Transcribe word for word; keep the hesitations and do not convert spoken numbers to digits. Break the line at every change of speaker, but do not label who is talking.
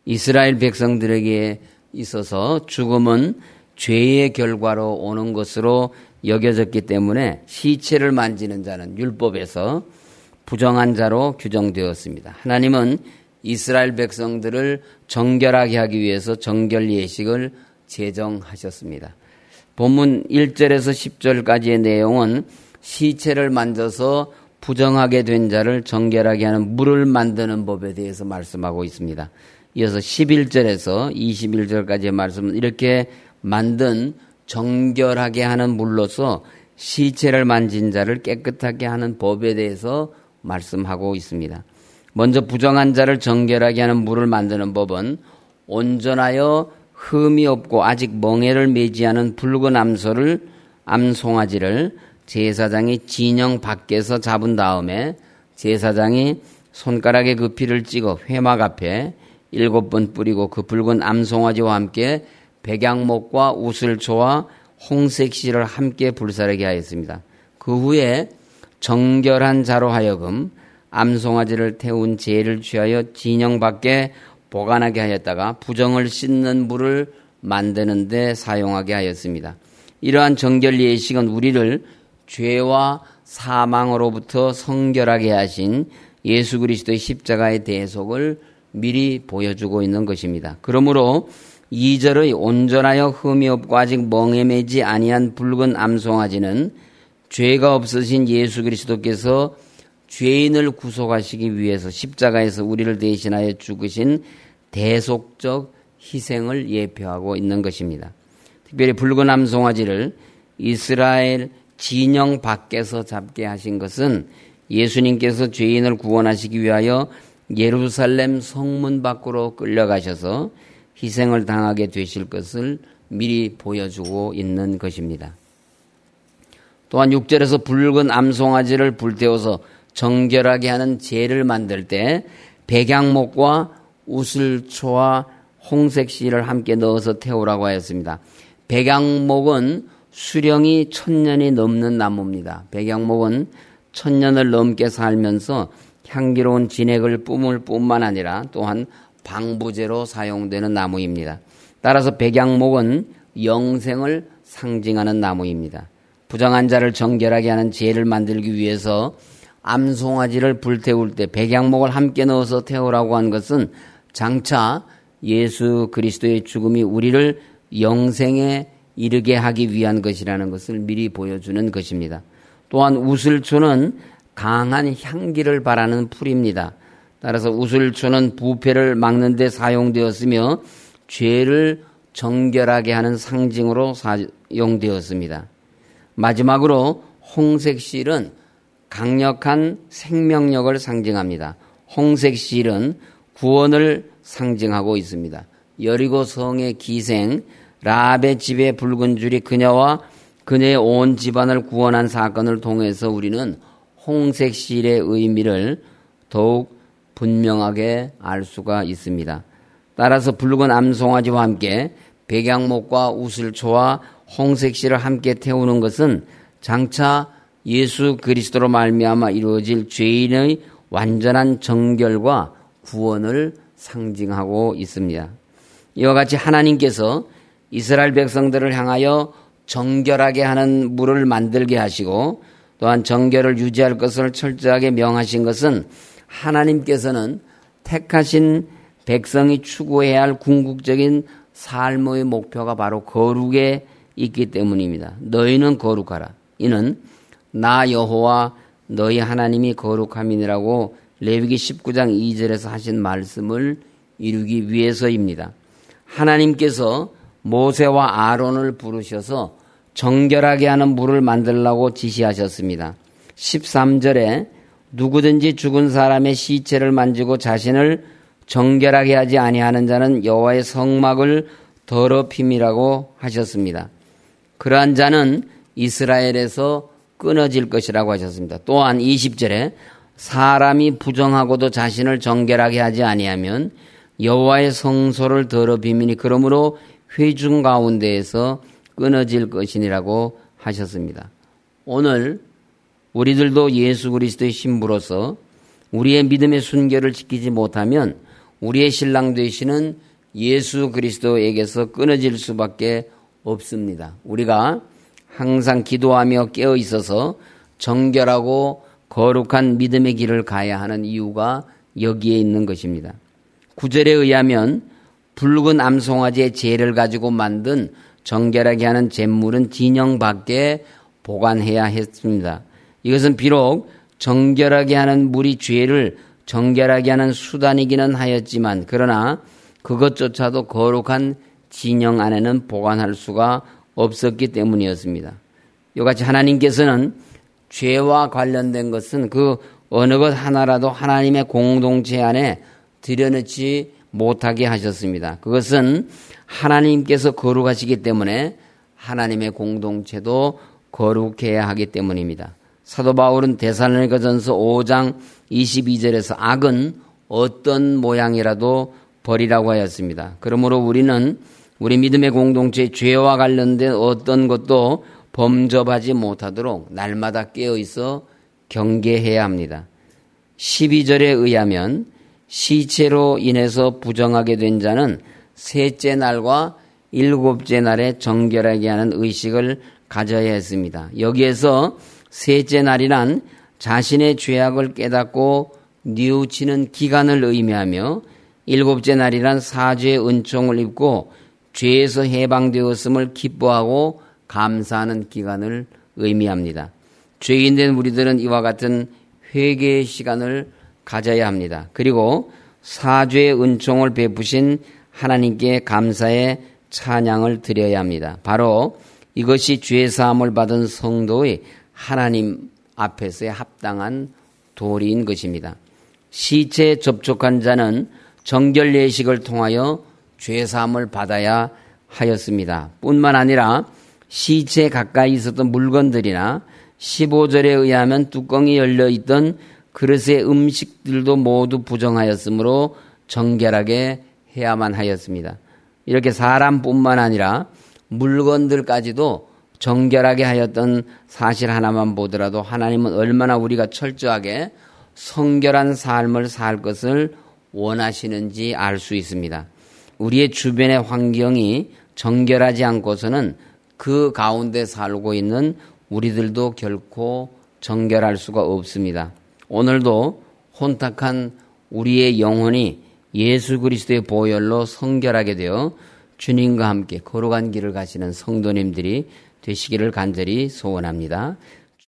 이스라엘 백성들에게 있어서 죽음은 죄의 결과로 오는 것으로 여겨졌기 때문에 시체를 만지는 자는 율법에서 부정한 자로 규정되었습니다. 하나님은 이스라엘 백성들을 정결하게 하기 위해서 정결 예식을 제정하셨습니다. 본문 일 절에서 십 절까지의 내용은 시체를 만져서 부정하게 된 자를 정결하게 하는 물을 만드는 법에 대해서 말씀하고 있습니다. 이어서 십일 절에서 이십일 절까지의 말씀은 이렇게 만든 정결하게 하는 물로서 시체를 만진 자를 깨끗하게 하는 법에 대해서 말씀하고 있습니다. 먼저 부정한 자를 정결하게 하는 물을 만드는 법은 온전하여 흠이 없고 아직 멍에를 매지 않은 붉은 암소를 암송아지를 제사장이 진영 밖에서 잡은 다음에 제사장이 손가락에 그 피를 찍어 회막 앞에 일곱 번 뿌리고 그 붉은 암송아지와 함께 백양목과 우슬초와 홍색실을 함께 불사르게 하였습니다. 그 후에 정결한 자로 하여금 암송아지를 태운 재를 취하여 진영 밖에 보관하게 하였다가 부정을 씻는 물을 만드는 데 사용하게 하였습니다. 이러한 정결 예식은 우리를 죄와 사망으로부터 성결하게 하신 예수 그리스도의 십자가의 대속을 미리 보여주고 있는 것입니다. 그러므로 이 절의 온전하여 흠이 없고 아직 멍에 매지 아니한 붉은 암송아지는 죄가 없으신 예수 그리스도께서 죄인을 구속하시기 위해서 십자가에서 우리를 대신하여 죽으신 대속적 희생을 예표하고 있는 것입니다. 특별히 붉은 암송아지를 이스라엘 진영 밖에서 잡게 하신 것은 예수님께서 죄인을 구원하시기 위하여 예루살렘 성문 밖으로 끌려가셔서 희생을 당하게 되실 것을 미리 보여주고 있는 것입니다. 또한 육 절에서 붉은 암송아지를 불태워서 정결하게 하는 재를 만들 때 백양목과 우슬초와 홍색실을 함께 넣어서 태우라고 하였습니다. 백양목은 수령이 천년이 넘는 나무입니다. 백양목은 천년을 넘게 살면서 향기로운 진액을 뿜을 뿐만 아니라 또한 방부제로 사용되는 나무입니다. 따라서 백양목은 영생을 상징하는 나무입니다. 부정한 자를 정결하게 하는 재를 만들기 위해서 암송아지를 불태울 때 백양목을 함께 넣어서 태우라고 한 것은 장차 예수 그리스도의 죽음이 우리를 영생에 이르게 하기 위한 것이라는 것을 미리 보여주는 것입니다. 또한 우슬초는 강한 향기를 발하는 풀입니다. 따라서 우슬초는 부패를 막는 데 사용되었으며 죄를 정결하게 하는 상징으로 사용되었습니다. 마지막으로 홍색실은 강력한 생명력을 상징합니다. 홍색실은 구원을 상징하고 있습니다. 여리고 성의 기생 라합의 집에 붉은 줄이 그녀와 그녀의 온 집안을 구원한 사건을 통해서 우리는 홍색실의 의미를 더욱 분명하게 알 수가 있습니다. 따라서 붉은 암송아지와 함께 백양목과 우슬초와 홍색실을 함께 태우는 것은 장차 예수 그리스도로 말미암아 이루어질 죄인의 완전한 정결과 구원을 상징하고 있습니다. 이와 같이 하나님께서 이스라엘 백성들을 향하여 정결하게 하는 물을 만들게 하시고 또한 정결을 유지할 것을 철저하게 명하신 것은 하나님께서는 택하신 백성이 추구해야 할 궁극적인 삶의 목표가 바로 거룩에 있기 때문입니다. 너희는 거룩하라. 이는 나 여호와 너희 하나님이 거룩함이니라고 레위기 십구 장 이 절에서 하신 말씀을 이루기 위해서입니다. 하나님께서 모세와 아론을 부르셔서 정결하게 하는 물을 만들라고 지시하셨습니다. 십삼 절에 누구든지 죽은 사람의 시체를 만지고 자신을 정결하게 하지 아니하는 자는 여호와의 성막을 더럽힘이라고 하셨습니다. 그러한 자는 이스라엘에서 끊어질 것이라고 하셨습니다. 또한 이십 절에 사람이 부정하고도 자신을 정결하게 하지 아니하면 여호와의 성소를 더럽힘이니 그러므로 회중 가운데에서 끊어질 것이니라고 하셨습니다. 오늘 우리들도 예수 그리스도의 신부로서 우리의 믿음의 순결을 지키지 못하면 우리의 신랑 되시는 예수 그리스도에게서 끊어질 수밖에 없습니다. 우리가 항상 기도하며 깨어 있어서 정결하고 거룩한 믿음의 길을 가야 하는 이유가 여기에 있는 것입니다. 구절에 의하면 붉은 암송아지의 재를 가지고 만든 정결하게 하는 잿물은 진영 밖에 보관해야 했습니다. 이것은 비록 정결하게 하는 물이 죄를 정결하게 하는 수단이기는 하였지만 그러나 그것조차도 거룩한 진영 안에는 보관할 수가 없었기 때문이었습니다. 이같이 하나님께서는 죄와 관련된 것은 그 어느 것 하나라도 하나님의 공동체 안에 들여넣지 못하게 하셨습니다. 그것은 하나님께서 거룩하시기 때문에 하나님의 공동체도 거룩해야 하기 때문입니다. 사도 바울은 데살로니가전서 오 장 이십이 절에서 악은 어떤 모양이라도 버리라고 하였습니다. 그러므로 우리는 우리 믿음의 공동체의 죄와 관련된 어떤 것도 범접하지 못하도록 날마다 깨어있어 경계해야 합니다. 십이 절에 의하면 시체로 인해서 부정하게 된 자는 셋째 날과 일곱째 날에 정결하게 하는 의식을 가져야 했습니다. 여기에서 셋째 날이란 자신의 죄악을 깨닫고 뉘우치는 기간을 의미하며 일곱째 날이란 사죄의 은총을 입고 죄에서 해방되었음을 기뻐하고 감사하는 기간을 의미합니다. 죄인된 우리들은 이와 같은 회개의 시간을 가져야 합니다. 그리고 사죄의 은총을 베푸신 하나님께 감사의 찬양을 드려야 합니다. 바로 이것이 죄 사함을 받은 성도의 하나님 앞에서의 합당한 도리인 것입니다. 시체에 접촉한 자는 정결 예식을 통하여 죄 사함을 받아야 하였습니다. 뿐만 아니라 시체에 가까이 있었던 물건들이나 십오 절에 의하면 뚜껑이 열려있던 그릇의 음식들도 모두 부정하였으므로 정결하게 해야만 하였습니다. 이렇게 사람뿐만 아니라 물건들까지도 정결하게 하였던 사실 하나만 보더라도 하나님은 얼마나 우리가 철저하게 성결한 삶을 살 것을 원하시는지 알 수 있습니다. 우리의 주변의 환경이 정결하지 않고서는 그 가운데 살고 있는 우리들도 결코 정결할 수가 없습니다. 오늘도 혼탁한 우리의 영혼이 예수 그리스도의 보혈로 성결하게 되어 주님과 함께 거룩한 길을 가시는 성도님들이 되시기를 간절히 소원합니다.